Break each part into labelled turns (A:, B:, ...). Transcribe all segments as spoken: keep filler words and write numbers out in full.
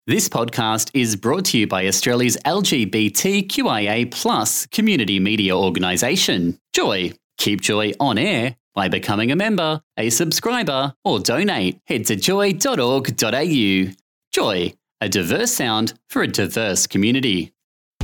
A: This podcast is brought to you by Australia's L G B T Q I A plus community media organisation, Joy. Keep Joy on air by becoming a member, a subscriber, or donate. Head to joy dot org dot a u. Joy, a diverse sound for a diverse community.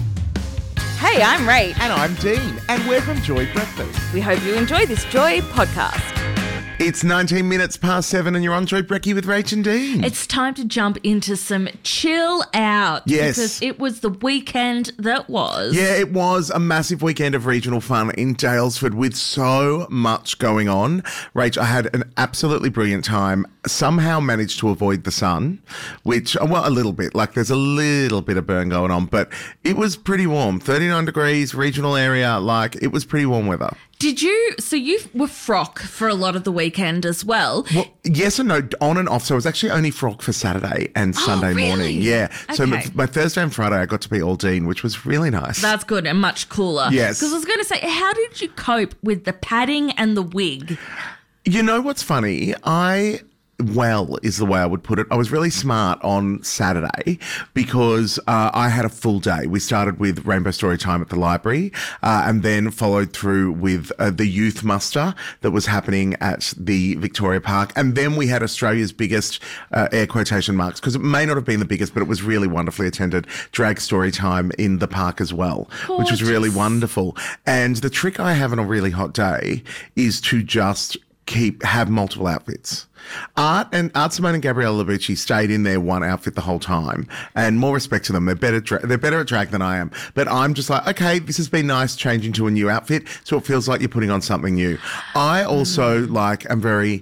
B: Hey, I'm Rach.
C: And I'm Dean, and we're from Joy Breakfast.
B: We hope you enjoy this Joy podcast.
C: It's nineteen minutes past seven and you're on Joy Brekkie with Rach and Dean.
B: It's time to jump into some chill out.
C: Yes.
B: Because it was the weekend that was.
C: Yeah, it was a massive weekend of regional fun in Daylesford with so much going on. Rach, I had an absolutely brilliant time. Somehow managed to avoid the sun, which, well, a little bit. Like there's a little bit of burn going on, but it was pretty warm. thirty-nine degrees, regional area, like it was pretty warm weather.
B: Did you, so you were frock for a lot of the weekend as well?
C: Well, yes and no, on and off. So I was actually only frock for Saturday and
B: Oh,
C: Sunday
B: really?
C: morning. Yeah. So
B: Okay.
C: my, my Thursday and Friday, I got to be all Dean, which was really nice.
B: That's good and much cooler.
C: Yes.
B: Because I was going to say, how did you cope with the padding and the wig?
C: You know what's funny? I... Well, is the way I would put it. I was really smart on Saturday because uh, I had a full day. We started with Rainbow Story Time at the library uh, and then followed through with uh, the youth muster that was happening at the Victoria Park. And then we had Australia's biggest, uh, air quotation marks, because it may not have been the biggest, but it was really wonderfully attended, drag story time in the park as well, which was really wonderful. And the trick I have on a really hot day is to just keep have multiple outfits. Art and Art Simone and Gabriella Labucci stayed in their one outfit the whole time, and more respect to them. They're better. Dra- they're better at drag than I am. But I'm just like, okay, this has been nice changing to a new outfit, so it feels like you're putting on something new. I also mm. like am very.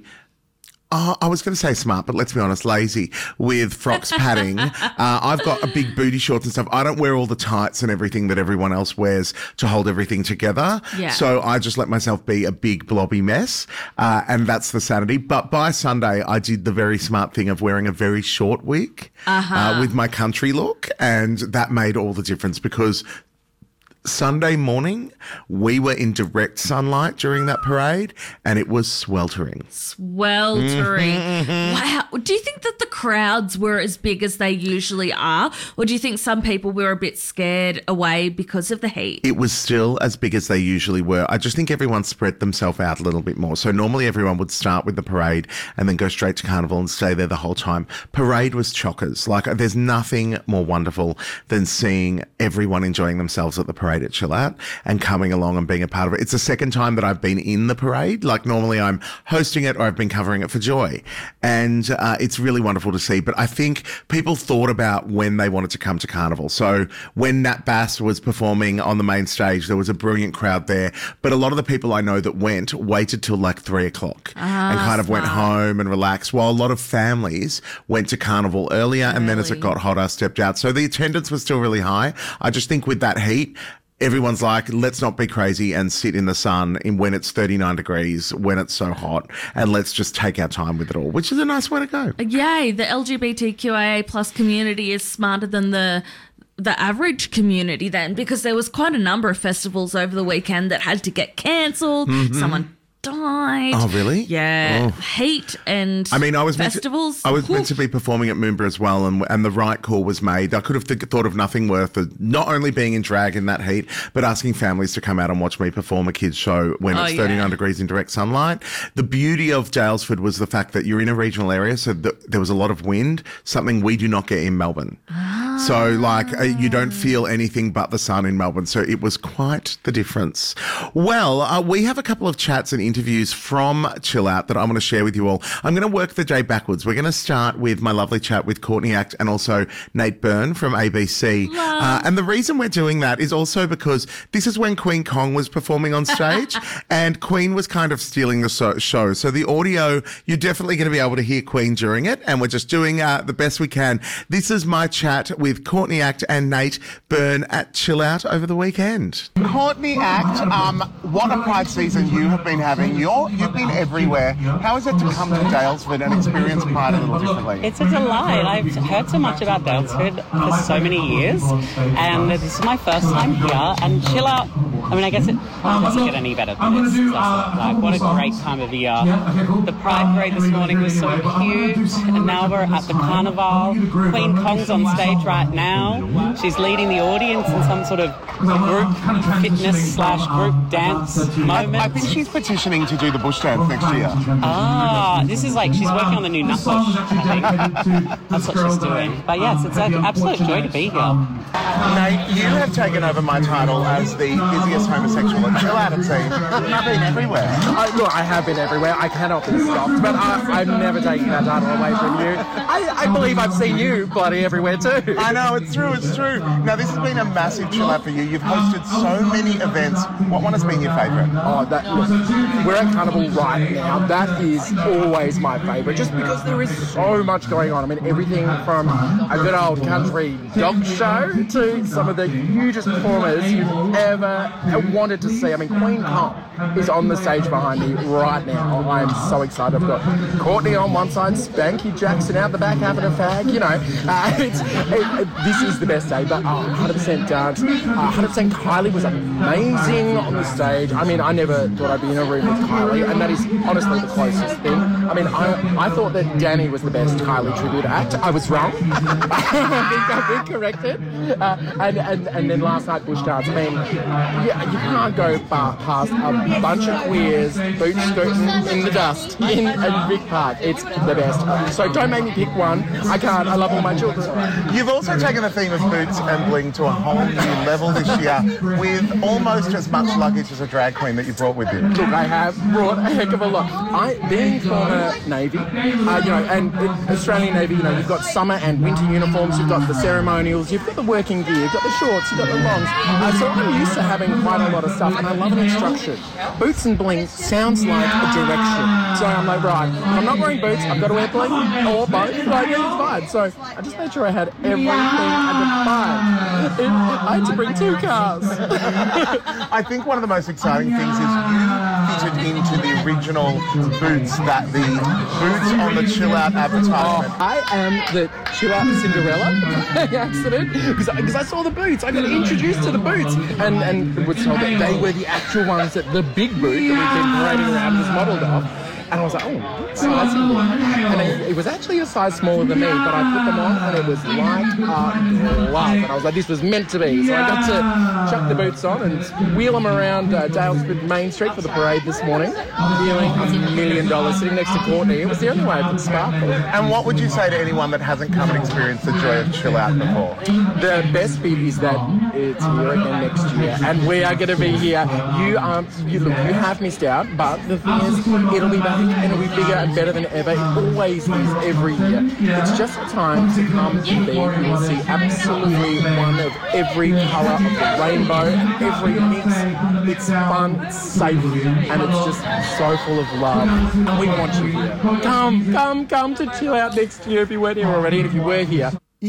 C: Oh, I was going to say smart, but let's be honest, lazy with frocks padding. uh, I've got a big booty shorts and stuff. I don't wear all the tights and everything that everyone else wears to hold everything together. Yeah. So I just let myself be a big blobby mess. Uh, and that's the Saturday. But by Sunday, I did the very smart thing of wearing a very short wig uh-huh. uh, with my country look. And that made all the difference because Sunday morning, we were in direct sunlight during that parade and it was sweltering.
B: Sweltering. Mm-hmm. Wow. Do you think that the crowds were as big as they usually are? Or do you think some people were a bit scared away because of the heat?
C: It was still as big as they usually were. I just think everyone spread themselves out a little bit more. So normally everyone would start with the parade and then go straight to Carnival and stay there the whole time. Parade was chockers. Like there's nothing more wonderful than seeing everyone enjoying themselves at the parade at Chill Out and coming along and being a part of it. It's the second time that I've been in the parade. Like normally I'm hosting it or I've been covering it for Joy. And uh, it's really wonderful to see. But I think people thought about when they wanted to come to Carnival. So when Nat Bass was performing on the main stage, there was a brilliant crowd there. But a lot of the people I know that went waited till like three o'clock
B: ah,
C: and kind of
B: smart.
C: went home and relaxed, while a lot of families went to Carnival earlier really? And then as it got hotter, stepped out. So the attendance was still really high. I just think with that heat, everyone's like, let's not be crazy and sit in the sun in when it's thirty-nine degrees, when it's so hot, and let's just take our time with it all, which is a nice way to go.
B: Yay, the L G B T Q I A plus community is smarter than the the average community then, because there was quite a number of festivals over the weekend that had to get cancelled. Mm-hmm. Someone died.
C: Oh, really?
B: Yeah.
C: Oh.
B: Heat and
C: I mean, I was
B: festivals.
C: Meant to, I was meant to be performing at Moomba as well, and and the right call was made. I could have th- thought of nothing worth of not only being in drag in that heat, but asking families to come out and watch me perform a kids' show when
B: oh,
C: it's
B: yeah.
C: thirty-nine degrees in direct sunlight. The beauty of Daylesford was the fact that you're in a regional area, so th- there was a lot of wind, something we do not get in Melbourne.
B: Ah.
C: So, like, uh, you don't feel anything but the sun in Melbourne. So it was quite the difference. Well, uh, we have a couple of chats and interviews from Chill Out that I'm going to share with you all. I'm going to work the day backwards. We're going to start with my lovely chat with Courtney Act and also Nate Byrne from A B C. Uh, and the reason we're doing that is also because this is when Queen Kong was performing on stage and Queen was kind of stealing the so- show. So the audio, you're definitely going to be able to hear Queen during it. And we're just doing uh, the best we can. This is my chat with Courtney Act and Nate Byrne at Chill Out over the weekend. Courtney Act, um, what a Pride season you have been having. You're, you've been everywhere. How is it to come to Daylesford and experience Pride a little differently?
D: It's a delight. I've heard so much about Daylesford for so many years, and this is my first time here, and Chill Out I mean, I guess it probably doesn't get any better than this. So, like, what a great time of year. The Pride Parade this morning was so cute, and now we're at the Carnival. Queen Kong's on stage right now. She's leading the audience in some sort of group fitness slash group dance moment.
C: I think she's petitioning to do the bush dance next year.
D: Ah, this is like she's working on the new Nutbush, I think. That's what she's doing. But yes, it's an absolute joy to be here.
C: Nate, you have taken over my title as the busiest homosexual at Chill Out, it seems. I've been everywhere.
E: I, look, I have been everywhere. I cannot be stopped, but I, I'm never taking that title away from you. I, I believe I've seen you bloody everywhere too.
C: I know, it's true, it's true. Now, this has been a massive Chill Out for you. You've hosted so many events. What one has been your favourite?
E: Oh, that, look, we're at Carnival right now. That is always my favourite, just because there is so much going on. I mean, everything from a good old country dog show to some of the hugest performers you've ever wanted to see. I mean, Queen Kong is on the stage behind me right now. I'm so excited. I've got Courtney on one side, Spanky Jackson out the back having a fag. You know, uh, it's, it, it, this is the best day. But oh, one hundred percent dance. Uh, one hundred percent Kylie was amazing on the stage. I mean, I never thought I'd be in a room with Kylie, and that is honestly the closest thing. I mean, I, I thought that Danny was the best Kylie tribute act. I was wrong. I think I've been corrected. Uh, and, and, and then last night, Bush Dance. I mean, yeah, you can't go far past a bunch of queers boot scooting in the dust in, in Vic Park. It's the best. So don't make me pick one. I can't. I love all my children.
C: You've also taken the theme of boots and bling to a whole new level this year with almost as much luggage as a drag queen that you brought with you.
E: Look, I have brought a heck of a lot. I, being former Navy, uh, you know, and in Australian Navy, you know, you've got summer and winter uniforms, you've got the ceremonials, you've got the working gear, you've got the shorts, you've got the longs. Uh, so I'm used to having quite a lot of stuff, and I love an instruction. Boots and bling sounds like a direction. So I'm like, right, if I'm not wearing boots, I've got to wear bling or both. Like, it's fine. So I just made sure I had everything under five. It, I had to bring two cars.
C: I think one of the most exciting things is you fitted into the original boots that the boots on the Chill Out advertisement.
E: Oh, I am the Chill Out Cinderella accident because I saw the boots. I got introduced to the boots and, and was told that they were the actual ones that the big boot that we've been parading around was modelled off. And I was like, oh, what size is it? And it, it was actually a size smaller than me, but I put them on and it was like a glove. And I was like, this was meant to be. So I got to chuck the boots on and wheel them around uh, Dalesford Main Street for the parade this morning, feeling a million dollars sitting next to Courtney. It was the only way I could sparkle.
C: And what would you say to anyone that hasn't come and experienced the joy of Chill Out before?
E: The best bit is that it's here again next year, and we are going to be here. You um, you look, you have missed out, but the thing is, it'll be back and it'll be bigger and better than ever. It always is every year. It's just a time to come and be and see absolutely one of every colour of the rainbow and every mix. It's fun, it's safe, and it's just so full of love. And we want you here. Come, come, come to Chill Out next year if you weren't here already, and if you were here.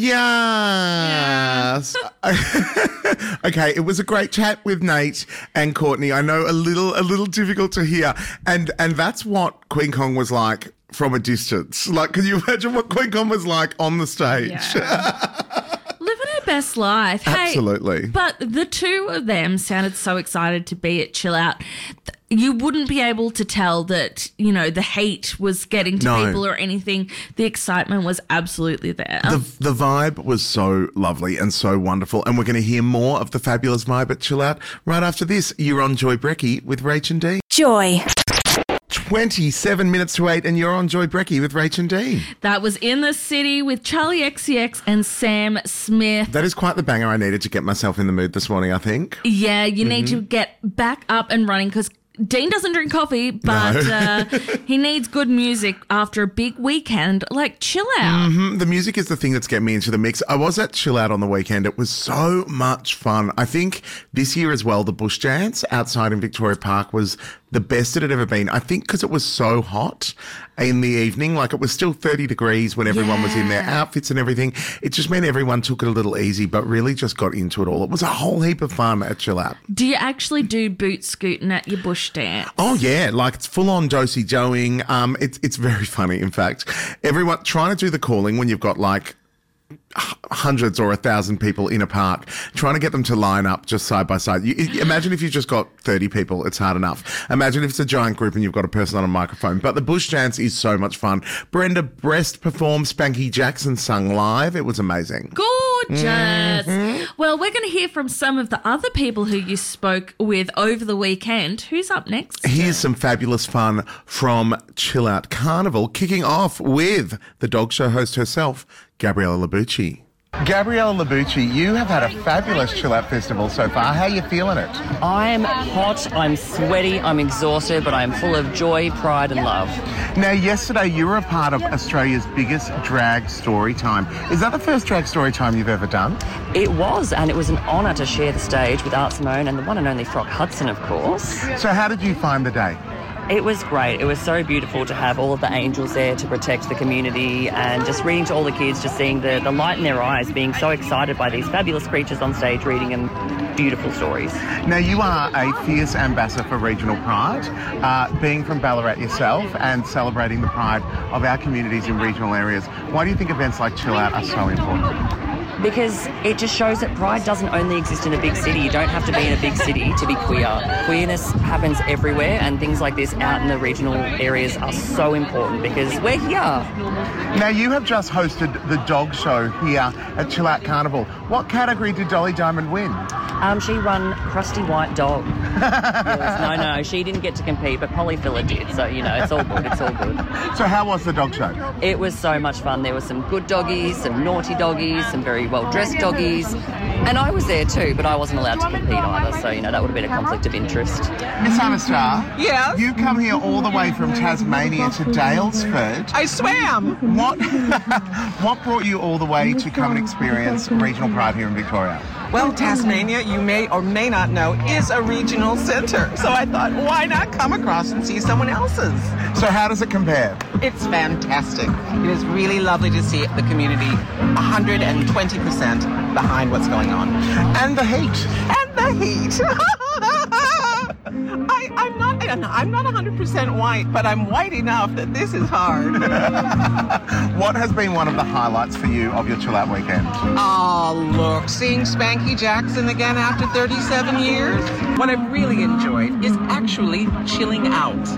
C: Yes. Okay, it was a great chat with Nate and Courtney. I know a little a little difficult to hear. And and that's what Queen Kong was like from a distance. Like, can you imagine what Queen Kong was like on the stage?
B: Yeah. Living her best life. Hey,
C: absolutely.
B: But the two of them sounded so excited to be at Chill Out. You wouldn't be able to tell that, you know, the hate was getting to
C: No.
B: people or anything. The excitement was absolutely there.
C: The, the vibe was so lovely and so wonderful. And we're going to hear more of the fabulous vibe at Chill Out right after this. You're on Joy Brecky with Rach and Dean.
F: Joy.
C: twenty-seven minutes to eight, and you're on Joy Brecky with Rach and Dean.
B: That was In the City with Charlie X C X and Sam Smith.
C: That is quite the banger I needed to get myself in the mood this morning, I think.
B: Yeah, you need to get back up and running because Dean doesn't drink coffee, but
C: No.
B: uh, he needs good music after a big weekend. Like, chill out.
C: Mm, the music is the thing that's getting me into the mix. I was at Chill Out on the weekend. It was so much fun. I think this year as well, the Bush Dance outside in Victoria Park was the best it had ever been. I think because it was so hot in the evening, like it was still thirty degrees when everyone was in their
B: Yeah.
C: outfits and everything. It just meant everyone took it a little easy, but really just got into it all. It was a whole heap of fun at Chill Out.
B: Do you actually do boot scooting at your bush dance?
C: Oh yeah, like it's full on dosey doing. Um, it's it's very funny. In fact, everyone trying to do the calling when you've got like hundreds or a thousand people in a park, trying to get them to line up just side by side. You, imagine if you've just got thirty people, it's hard enough. Imagine if it's a giant group and you've got a person on a microphone. But the bush dance is so much fun. Brenda Breast performed, Spanky Jackson sung live. It was amazing.
B: Gorgeous.
C: Mm-hmm.
B: Well, we're going to hear from some of the other people who you spoke with over the weekend. Who's up next?
C: Here's some fabulous fun from Chill Out Carnival, kicking off with the dog show host herself, Gabriella Labucci. Gabriella Labucci, you have had a fabulous Chill Out Festival so far. How are you feeling it?
F: I'm hot, I'm sweaty, I'm exhausted, but I'm full of joy, pride and love.
C: Now, yesterday you were a part of Australia's biggest drag story time. Is that the first drag story time you've ever done?
F: It was, and it was an honour to share the stage with Art Simone and the one and only Frock Hudson, of course.
C: So how did you find the day?
F: It was great. It was so beautiful to have all of the angels there to protect the community and just reading to all the kids, just seeing the, the light in their eyes, being so excited by these fabulous creatures on stage, reading them beautiful stories.
C: Now, you are a fierce ambassador for Regional Pride, uh, being from Ballarat yourself and celebrating the pride of our communities in regional areas. Why do you think events like Chill Out are so important?
F: Because it just shows that pride doesn't only exist in a big city. You don't have to be in a big city to be queer. Queerness happens everywhere, and things like this out in the regional areas are so important because we're here.
C: Now, you have just hosted the dog show here at Chill Out Carnival. What category did Dolly Diamond win?
F: Um, she won Crusty White Dog. Yes, no, no, she didn't get to compete, but Polly Filler did. So, you know, it's all good. It's all good.
C: So how was the dog show?
F: It was so much fun. There were some good doggies, some naughty doggies, some very well-dressed doggies. And I was there too, but I wasn't allowed to compete either. So, you know, that would have been a conflict of interest.
C: Miss Anastar?
G: Yes?
C: You come here all the way from Tasmania to Daylesford.
G: I swam.
C: What, what brought you all the way to come and experience Regional Pride here in Victoria?
G: Well, Tasmania, you may or may not know, is a regional centre. So I thought, why not come across and see someone else's?
C: So how does it compare?
G: It's fantastic. It is really lovely to see the community one hundred twenty percent behind what's going on.
C: And the heat.
G: And the heat. I, I'm not I'm not one hundred percent white, but I'm white enough that this is hard.
C: What has been one of the highlights for you of your Chill Out weekend?
G: Oh, look, seeing Spanky Jackson again after thirty-seven years. What I've really enjoyed is actually chilling out.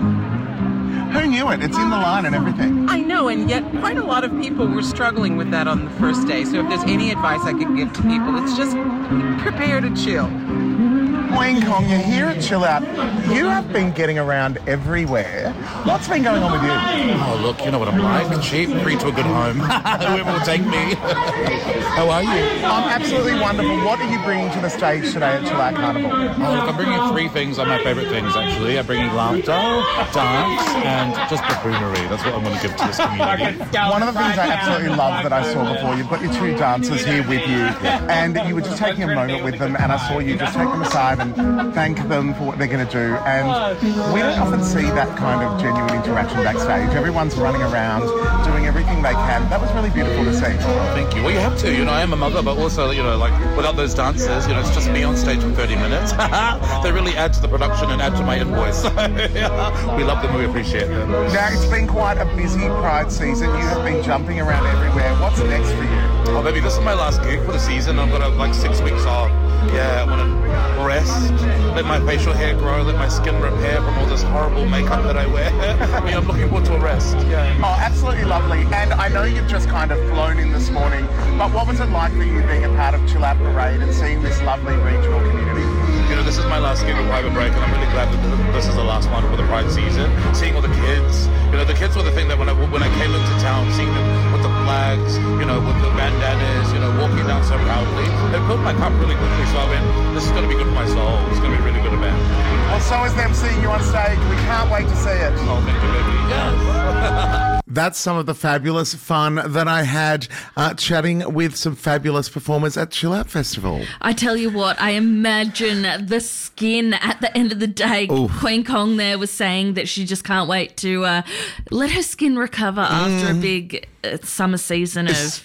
C: Who knew it? It's in the line and everything.
G: I know, and yet quite a lot of people were struggling with that on the first day. So if there's any advice I could give to people, it's just prepare to chill.
C: Queen Kong, you're here at Chill Out. You have been getting around everywhere. What's been going on with you?
H: Oh, look, you know what I'm like. Cheap, free to a good home. Whoever will take me. How are you?
C: I'm absolutely wonderful. What are you bringing to the stage today at Chill Out Carnival?
H: Oh, look, I'm bringing three things. Are my favourite things, actually. I'm bringing laughter, dance, and just buffoonery. That's what I'm going to give to this community.
C: One of the things I absolutely love that I saw before, you've got your two dancers here with you, and you were just taking a moment with them, and I saw you just take them aside and thank them for what they're going to do. And we don't often see that kind of genuine interaction backstage. Everyone's running around, doing everything they can. That was really beautiful to see.
H: Oh, thank you. Well, you have to. You know, I am a mother, but also, you know, like, without those dancers, you know, it's just me on stage for thirty minutes. They really add to the production and add to my invoice. We love them and we appreciate them.
C: Now, it's been quite a busy Pride season. You have been jumping around everywhere. What's next for you?
H: Oh, baby, this is my last gig for the season. I've got uh, like six weeks off. Yeah, I want to rest, let my facial hair grow, let my skin repair from all this horrible makeup that I wear. I mean, I'm looking forward to a rest. Yeah.
C: Oh, absolutely lovely. And I know you've just kind of flown in this morning, but what was it like for you being a part of Chill Out Parade and seeing this lovely regional community?
H: You know, this is my last gig of Private Break, and I'm really glad that this is the last one for the Pride season. Seeing all the kids, you know, the kids were the thing that when I when I came into town, seeing them with the flags, you know, with the bandanas, you know, walking down so proudly, it filled my cup really quickly. So I mean, this is going to be good for my soul. It's going to be a really good event.
C: Well, so is them seeing you on stage. We can't wait to see it.
H: Oh, thank you, baby. Yes.
C: That's some of the fabulous fun that I had uh, chatting with some fabulous performers at Chill Out Festival.
B: I tell you what, I imagine the skin at the end of the day.
C: Oof.
B: Queen Kong there was saying that she just can't wait to uh, let her skin recover mm. after a big uh, summer season of...
C: Es-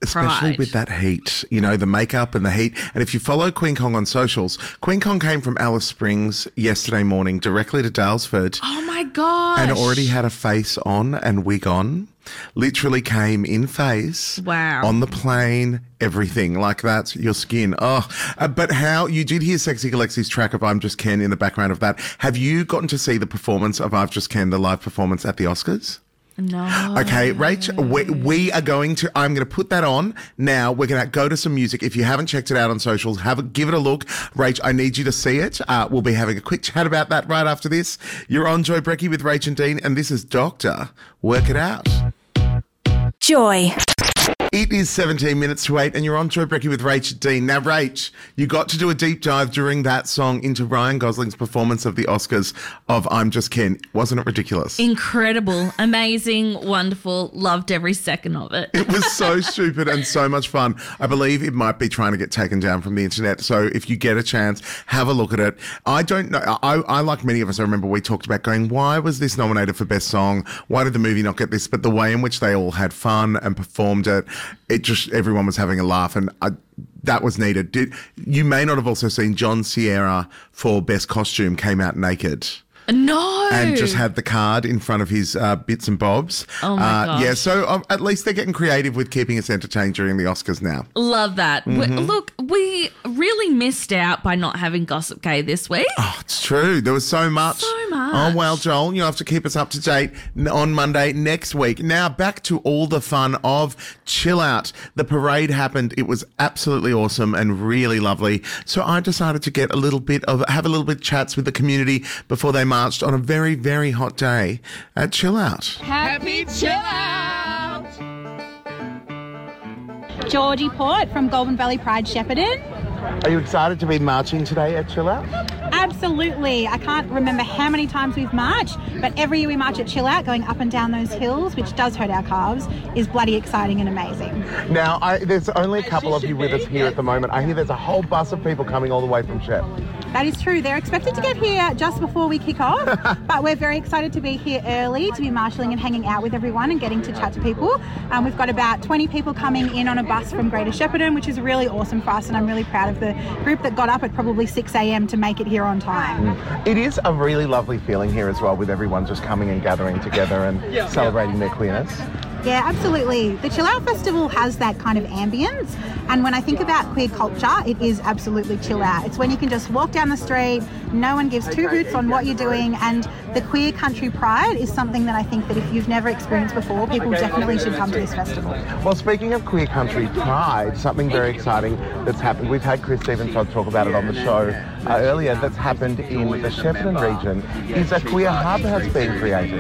C: Especially
B: Pride.
C: with that heat, you know, the makeup and the heat. And if you follow Queen Kong on socials, Queen Kong came from Alice Springs yesterday morning directly to Dalesford.
B: Oh my gosh.
C: And already had a face on and wig on. Literally came in face.
B: Wow.
C: On the plane, everything. Like that's your skin. Oh, uh, but how you did hear Sexy Galexi's track of I'm Just Ken in the background of that. Have you gotten to see the performance of I've Just Ken, the live performance at the Oscars?
B: No.
C: Okay, Rach, we, we are going to, I'm going to put that on now. We're going to go to some music. If you haven't checked it out on socials, have a, give it a look. Rach, I need you to see it. Uh, we'll be having a quick chat about that right after this. You're on Joy Brecky with Rach and Dean, and this is Doctor Work It Out.
I: Joy.
C: It is seventeen minutes to eight and you're on Joy Brecky with Rach and Dean. Now, Rach, you got to do a deep dive during that song into Ryan Gosling's performance of the Oscars of I'm Just Ken. Wasn't it ridiculous?
B: Incredible, amazing, wonderful. Loved every second of it.
C: It was so stupid and so much fun. I believe it might be trying to get taken down from the internet. So if you get a chance, have a look at it. I don't know. I, I like many of us, I remember we talked about going, why was this nominated for Best Song? Why did the movie not get this? But the way in which they all had fun and performed it, it just, everyone was having a laugh, and I, that was needed. Did, you may not have also seen John Sierra for Best Costume came out naked.
B: No.
C: And just had the card in front of his uh, bits and bobs.
B: Oh, my
C: uh,
B: gosh.
C: Yeah, so uh, at least they're getting creative with keeping us entertained during the Oscars now.
B: Love that. We,
C: Mm-hmm.
B: look, we really missed out by not having Gossip Gay this week.
C: Oh, it's true. There was so much.
B: So much.
C: Oh, well, Joel, you have to keep us up to date on Monday next week. Now, back to all the fun of Chill Out. The parade happened. It was absolutely awesome and really lovely. So I decided to get a little bit of, have a little bit of chats with the community before they marched on a very, very hot day at Chill Out.
J: Happy Chill Out! Georgie Port from Goulburn Valley Pride Shepparton.
C: Are you excited to be marching today at Chill Out?
J: Absolutely. I can't remember how many times we've marched, but every year we march at Chill Out, going up and down those hills, which does hurt our calves, is bloody exciting and amazing.
C: Now, I, there's only a couple of you with us here at the moment. I hear there's a whole bus of people coming all the way from Shep.
J: That is true. They're expected to get here just before we kick off, but we're very excited to be here early, to be marshalling and hanging out with everyone and getting to chat to people. Um, we've got about twenty people coming in on a bus from Greater Shepparton, which is really awesome for us, and I'm really proud of the group that got up at probably six a.m. to make it here on time.
C: It is a really lovely feeling here as well, with everyone just coming and gathering together and celebrating their queerness.
J: Yeah, absolutely. The Chill Out Festival has that kind of ambience, and when I think about queer culture, it is absolutely chill out. It's when you can just walk down the street, no one gives two hoots on what you're doing, and the queer country pride is something that I think that if you've never experienced before, people definitely should come to this festival.
C: Well, speaking of queer country pride, something very exciting that's happened, we've had Chris Stevenson talk about it on the show uh, earlier, that's happened in the Shepparton region, is a queer hub has been created.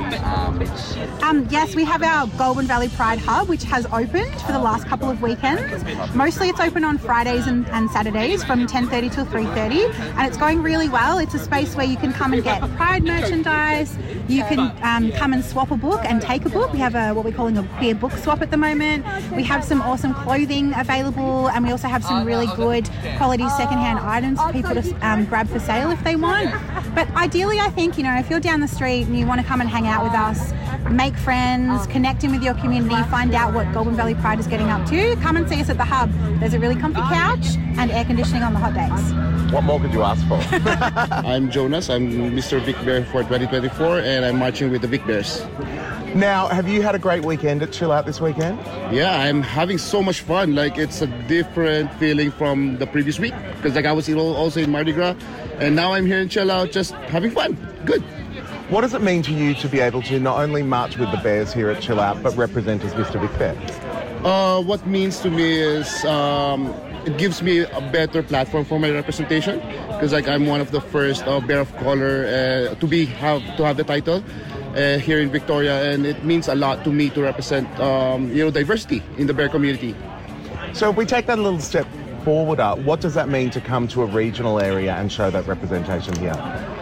J: Um, yes, we have our Goulburn Valley Pride Hub, which has opened for the last couple of weekends. Mostly it's open on Fridays and, and Saturdays from ten thirty till three thirty, and it's going really well. It's a space where you can come and get Pride merchandise, you can um, come and swap a book and take a book. We have a what we're calling a queer book swap at the moment. We have some awesome clothing available, and we also have some really good quality secondhand items for people to um, grab for sale if they want. But ideally, I think, you know, if you're down the street and you want to come and hang out with us, make friends, connect in with your community, find out what Goulburn Valley Pride is getting up to, come and see us at the Hub. There's a really comfy couch and air conditioning on the hot days.
C: What more could you ask for?
K: I'm Jonas. I'm Mister Vic Bear for twenty twenty-four, and I'm marching with the Vic Bears.
C: Now, have you had a great weekend at Chill Out this weekend?
K: Yeah, I'm having so much fun. Like, it's a different feeling from the previous week, because like I was also in Mardi Gras, and now I'm here in Chill Out just having fun. Good.
C: What does it mean to you to be able to not only march with the Bears here at Chill Out, but represent as Mister Vic Bear?
K: Uh, what means to me is um, it gives me a better platform for my representation, because like I'm one of the first uh, bear of color uh, to be have to have the title uh, here in Victoria, and it means a lot to me to represent um, you know diversity in the bear community.
C: So if we take that a little step forward, up, what does that mean to come to a regional area and show that representation here?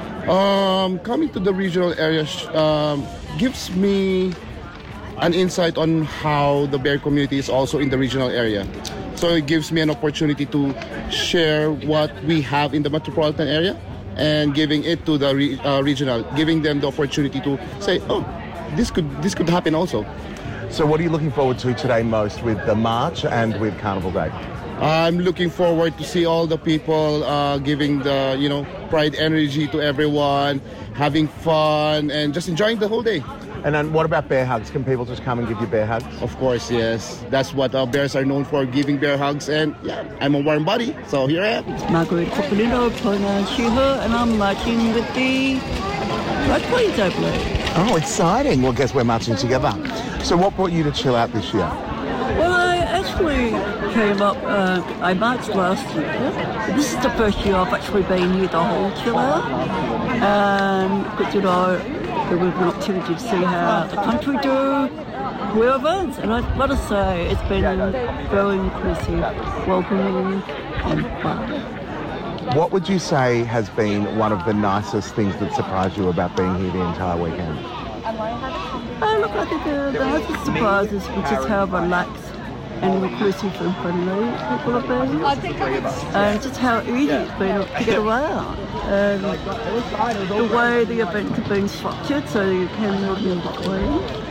K: Um, coming to the regional area um, gives me an insight on how the bear community is also in the regional area. So it gives me an opportunity to share what we have in the metropolitan area and giving it to the re- uh, regional, giving them the opportunity to say, oh, this could this could happen also.
C: So what are you looking forward to today most with the march and with Carnival Day?
K: I'm looking forward to see all the people uh, giving the, you know, pride energy to everyone, having fun, and just enjoying the whole day.
C: And then what about bear hugs? Can people just come and give you bear hugs?
K: Of course, yes. That's what uh, bears are known for, giving bear hugs. And yeah, I'm a warm body, so here I am.
L: It's Margaret Coppolino, Tona She-Her, and I'm marching with the Pride Queens, I believe.
C: Oh, exciting. Well, guess we're marching together. So what brought you to Chill Out this year?
L: Well, I actually came up, uh, I marched last year. This is the first year I've actually been here the whole Chill Out. And, but, you know, there was an opportunity to see how the country do, whoever. And I've got to say, it's been very inclusive, welcoming, and fun.
C: What would you say has been one of the nicest things that surprised you about being here the entire weekend?
L: Oh, look, I think the, the nicest surprises was just how relaxed and inclusive and friendly people have been. And just how easy it's been to get around. And the way the events have been structured so you can move in between.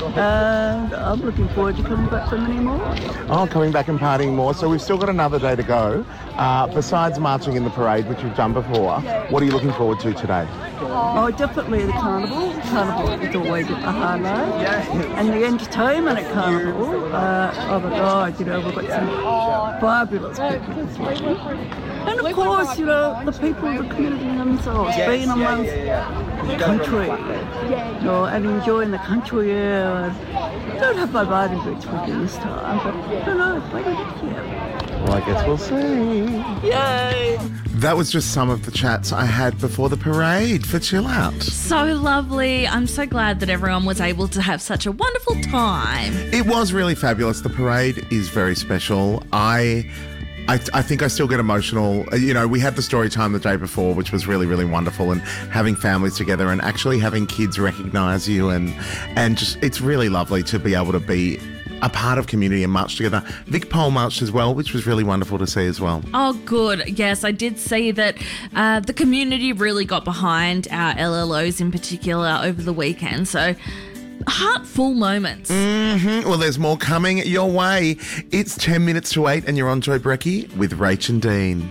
L: And I'm looking forward to coming back for many more.
C: Oh, coming back and partying more. So we've still got another day to go. Uh, besides marching in the parade, which you've done before, what are you looking forward to today?
L: Oh, definitely the carnival. Carnival is always a highlight. And the entertainment at Carnival, uh, oh my God, you know, we've got some fabulous people this week. And of course, you know, the people of the community themselves, being amongst the country, you know, and enjoying the country air. I don't have my riding boots with me this time, but who knows, maybe next year.
C: Well, I guess we'll see.
L: Yay!
C: That was just some of the chats I had before the parade for Chill Out.
B: So lovely. I'm so glad that everyone was able to have such a wonderful time.
C: It was really fabulous. The parade is very special. I... I, I think I still get emotional. You know, we had the story time the day before, which was really, really wonderful, and having families together and actually having kids recognise you and and just, it's really lovely to be able to be a part of community and march together. Vic Pole marched as well, which was really wonderful to see as well.
B: Oh, good. Yes, I did see that uh, the community really got behind our L L Os in particular over the weekend. So heartful moments.
C: Mm-hmm. Well, there's more coming your way. It's ten minutes to eight and you're on Joy Brecky with Rach and Dean.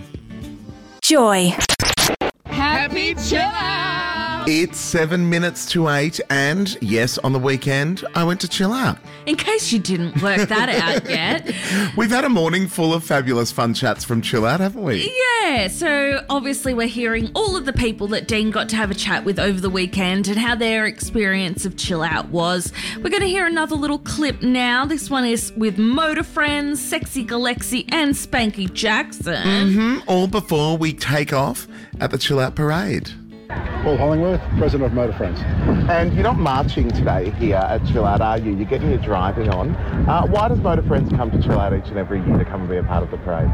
I: Joy.
M: Happy Chill Out!
C: It's seven minutes to eight and yes, on the weekend, I went to Chill Out.
B: In case you didn't work that out yet.
C: We've had a morning full of fabulous fun chats from Chill Out, haven't we?
B: Yeah, so obviously we're hearing all of the people that Dean got to have a chat with over the weekend and how their experience of Chill Out was. We're going to hear another little clip now. This one is with Motor Friends, Sexy Galexi and Spanky Jackson.
C: Mm-hmm. All before we take off at the Chill Out Parade.
N: Paul Hollingworth, President of Motor Friends.
C: And you're not marching today here at Chill Out, are you? You're getting your driving on. Uh, why does Motor Friends come to Chill Out each and every year to come and be a part of the parade?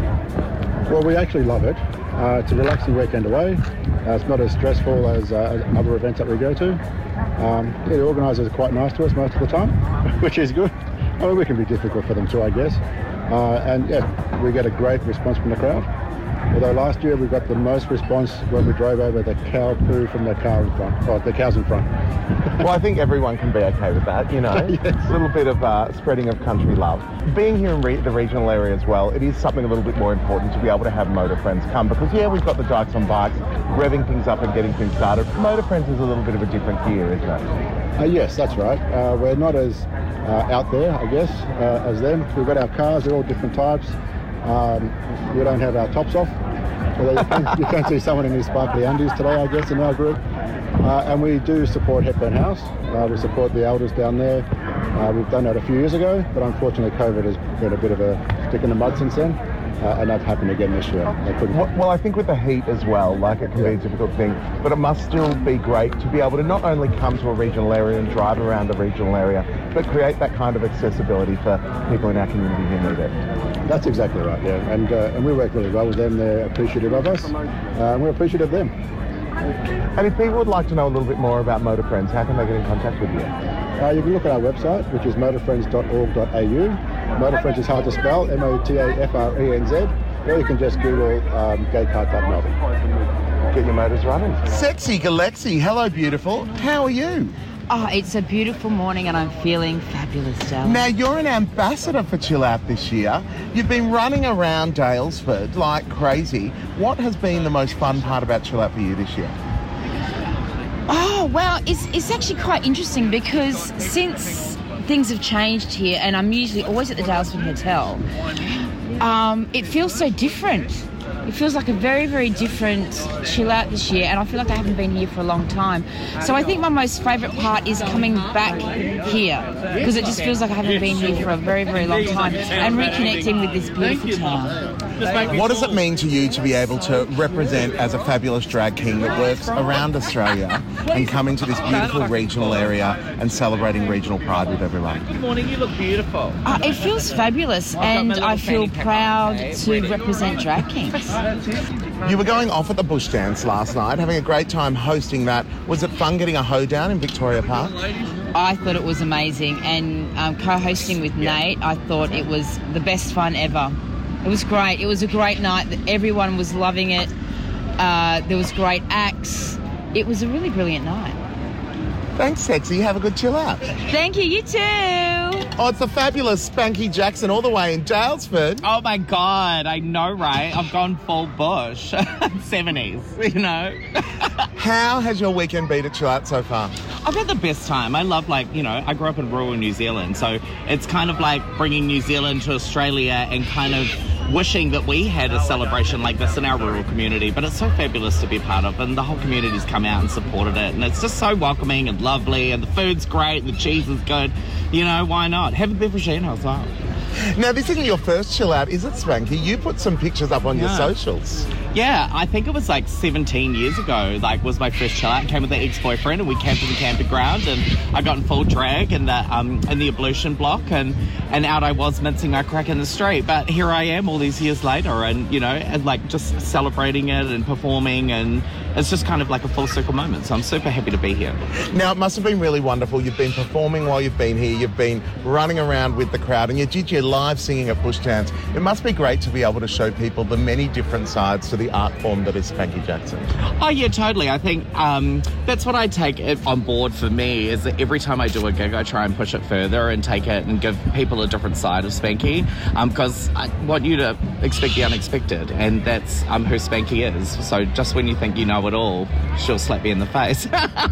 N: Well, we actually love it. Uh, it's a relaxing weekend away. Uh, it's not as stressful as uh, other events that we go to. Um, yeah, the organisers are quite nice to us most of the time, which is good. I mean, we can be difficult for them too, I guess. Uh, and yeah, we get a great response from the crowd. Although last year we got the most response when we drove over the cow poo from the car in front, or the cows in front.
C: Well, I think everyone can be okay with that, you know.
N: Yes.
C: A little bit of uh, spreading of country love. Being here in re- the regional area as well, it is something a little bit more important to be able to have Motor Friends come because, yeah, we've got the Dykes on Bikes, revving things up and getting things started. Motor Friends is a little bit of a different gear, isn't it?
N: Uh, yes, that's right. Uh, we're not as uh, out there, I guess, uh, as them. We've got our cars, they're all different types. Um, we don't have our tops off. Although you can, you can see someone in his sparkly undies today, I guess, in our group. Uh, and we do support Hepburn House. Uh, we support the elders down there. Uh, we've done that a few years ago, but unfortunately COVID has been a bit of a stick in the mud since then. Uh, and that happened again this year.
C: Well, well, I think with the heat as well, like it can
N: yeah.
C: be a difficult thing, but it must still be great to be able to not only come to a regional area and drive around the regional area, but create that kind of accessibility for people in our community who need it.
N: That's exactly right, yeah. And, uh, and we work really well with them. They're appreciative of us, uh, and we're appreciative of them.
C: And if people would like to know a little bit more about Motor Friends, how can they get in contact with you?
N: Uh, you can look at our website, which is motor friends dot org dot a u. Motor Friends is hard to spell, M O T A F R E N Z, or you can just Google um, Gaycart dot melbourne.
C: Get your motors running. Sexy Galexi, hello beautiful. How are you?
O: Oh, it's a beautiful morning and I'm feeling fabulous, Dale.
C: Now, you're an ambassador for Chill Out this year. You've been running around Daylesford like crazy. What has been the most fun part about Chill Out for you this year?
O: Oh, well, it's, it's actually quite interesting because since things have changed here, and I'm usually always at the Daylesford Hotel, um, it feels so different. It feels like a very, very different Chill Out this year, and I feel like I haven't been here for a long time. So I think my most favourite part is coming back here, because it just feels like I haven't been here for a very, very long time, and reconnecting with this beautiful town.
C: What does it mean to you to be able to represent as a fabulous drag king that works around Australia and coming to this beautiful regional area and celebrating regional pride with everyone?
P: Good morning, you look beautiful.
O: Uh, it feels fabulous, and I feel proud to represent drag kings.
C: You were going off at the Bush Dance last night, having a great time hosting that. Was it fun getting a hoedown in Victoria Park?
O: I thought it was amazing, and um, co-hosting with Nate, I thought it was the best fun ever. It was great. It was a great night. Everyone was loving it. Uh, there was great acts. It was a really brilliant night.
C: Thanks, Sexy. Have a good Chill Out.
O: Thank you. You too.
C: Oh, it's the fabulous Spanky Jackson all the way in Daylesford.
P: Oh, my God. I know, right? I've gone full bush. seventies, you know.
C: How has your weekend been at Chill Out so far?
P: I've had the best time. I love, like, you know, I grew up in rural New Zealand, so it's kind of like bringing New Zealand to Australia and kind of wishing that we had a celebration like this in our rural community, but it's so fabulous to be a part of, and the whole community's come out and supported it, and it's just so welcoming and lovely, and the food's great, and the cheese is good. You know, why not? Have a beveragino as well.
C: Now, this isn't your first Chill Out, is it, Spanky? You put some pictures up on
P: Yeah.
C: your socials.
P: Yeah, I think it was like seventeen years ago, like was my first Chill Out. Came with an ex-boyfriend and we camped in the camping ground, and I got in full drag in the um in the ablution block, and and out I was mincing my crack in the street. But here I am all these years later, and you know, and like just celebrating it and performing, and it's just kind of like a full circle moment. So I'm super happy to be here.
C: Now, it must have been really wonderful. You've been performing while you've been here. You've been running around with the crowd, and you did your live singing at Bush Dance. It must be great to be able to show people the many different sides to the art form that is Spanky Jackson.
P: Oh, yeah, totally. I think um, that's what I take it on board for me, is that every time I do a gig, I try and push it further and take it and give people a different side of Spanky, because um, I want you to expect the unexpected, and that's um, who Spanky is. So just when you think you know it all, she'll slap you in the face.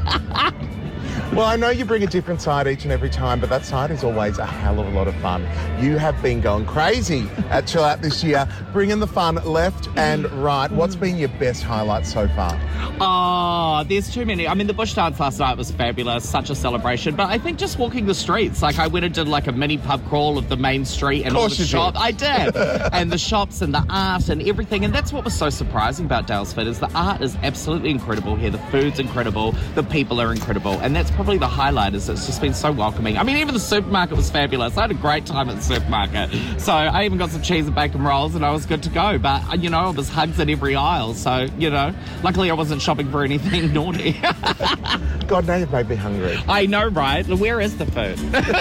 C: Well, I know you bring a different side each and every time, but that side is always a hell of a lot of fun. You have been going crazy at Chill Out this year, bringing the fun left and right. What's been your best highlight so far?
P: Oh, there's too many. I mean, the Bush Dance last night was fabulous, such a celebration. But I think just walking the streets, like I went and did like a mini pub crawl of the main street and all the shops. I did. And the shops and the art and everything. And that's what was so surprising about Daylesford, is the art is absolutely incredible here. The food's incredible. The people are incredible. And that's probably the highlight, is it's just been so welcoming. I mean, even the supermarket was fabulous. I had a great time at the supermarket. So I even got some cheese and bacon rolls and I was good to go. But, you know, it was hugs in every aisle. So, you know, luckily I wasn't shopping for anything naughty.
C: God, now you've made me hungry.
P: I know, right? Where is the food?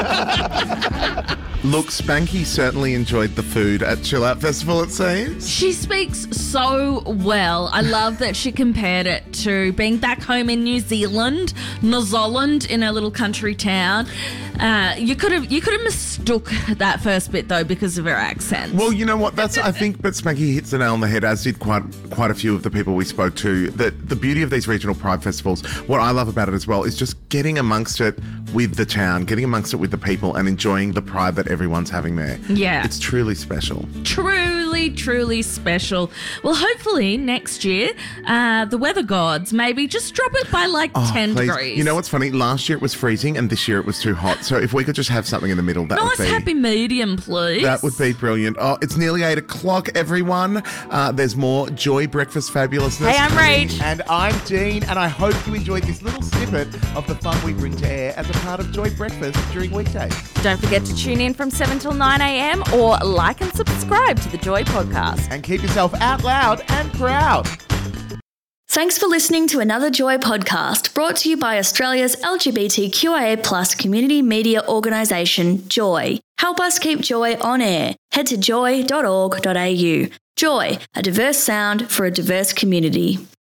C: Look, Spanky certainly enjoyed the food at Chill Out Festival, it seems.
B: She speaks so well. I love that she compared it to being back home in New Zealand, New Zealand, in a little country town. Uh, you could have you could have mistook that first bit though because of her accent.
C: Well, you know what? That's I think, but Spanky hits the nail on the head, as did quite quite a few of the people we spoke to. That the beauty of these regional pride festivals, what I love about it as well, is just getting amongst it with the town, getting amongst it with the people, and enjoying the pride that everyone's having there.
B: Yeah,
C: it's truly special.
B: Truly, truly special. Well, hopefully next year, uh, the weather gods maybe just drop it by like
C: oh,
B: ten
C: please.
B: degrees.
C: You know what's funny? Last year it was freezing, and this year it was too hot. So if we could just have something in the middle, that
B: nice
C: would be
B: happy medium, please.
C: That would be brilliant. Oh, it's nearly eight o'clock, everyone. Uh, there's more Joy Breakfast fabulousness.
B: Hey, I'm
C: coming.
B: Rach.
C: And I'm Dean, and I hope you enjoyed this little snippet of the fun we bring to air as a part of Joy Breakfast during weekdays.
Q: Don't forget to tune in from seven till nine a.m. or like and subscribe to the Joy Podcast.
C: And keep yourself out loud and proud.
R: Thanks for listening to another Joy Podcast, brought to you by Australia's L G B T Q I A plus community media organisation, Joy. Help us keep Joy on air. Head to joy dot org dot a u. Joy, a diverse sound for a diverse community.